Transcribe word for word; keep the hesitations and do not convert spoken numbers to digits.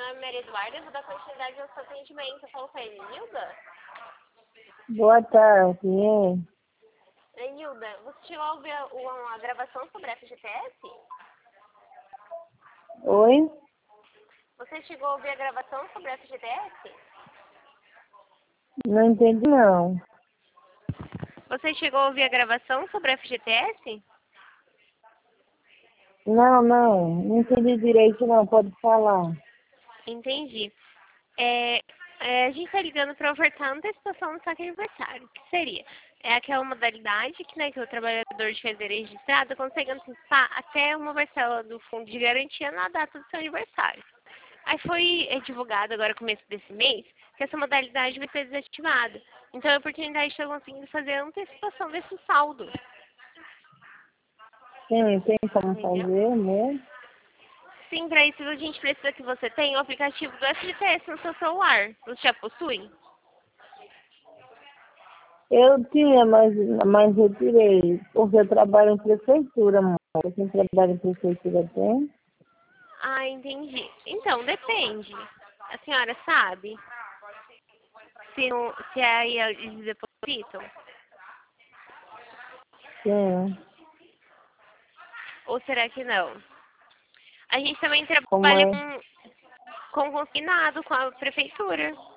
nome é Maria Eduarda, eu vou dar continuidade ao seu atendimento. Eu falo com a Enilda? Boa tarde. É. Enilda, você chegou a ouvir uma gravação sobre a F G T S? Oi? Você chegou a ouvir a gravação sobre a F G T S? Não entendi, não. Você chegou a ouvir a gravação sobre a F G T S? Não, não. Não entendi direito, não. Pode falar. Entendi. É, é, a gente está ligando para ofertar a antecipação do saque aniversário, que seria é aquela modalidade que, né, que o trabalhador de carteira registrada consegue antecipar até uma parcela do fundo de garantia na data do seu aniversário. Aí foi é, divulgado agora, no começo desse mês, que essa modalidade vai ser desativada. Então, é a oportunidade de estar conseguindo fazer a antecipação desse saldo. Sim, tem como Entendeu? fazer, né? Sim, para isso a gente precisa que você tenha o aplicativo do F G T S no seu celular. Você já possui? Eu tinha, mas, mas eu tirei. Porque eu trabalho em prefeitura, mano. Quem trabalha em prefeitura tem? Ah, entendi. Então, depende. A senhora sabe se, não, se aí eles depositam? Sim. Ou será que não? A gente também Como trabalha é? com, com consignado com a prefeitura.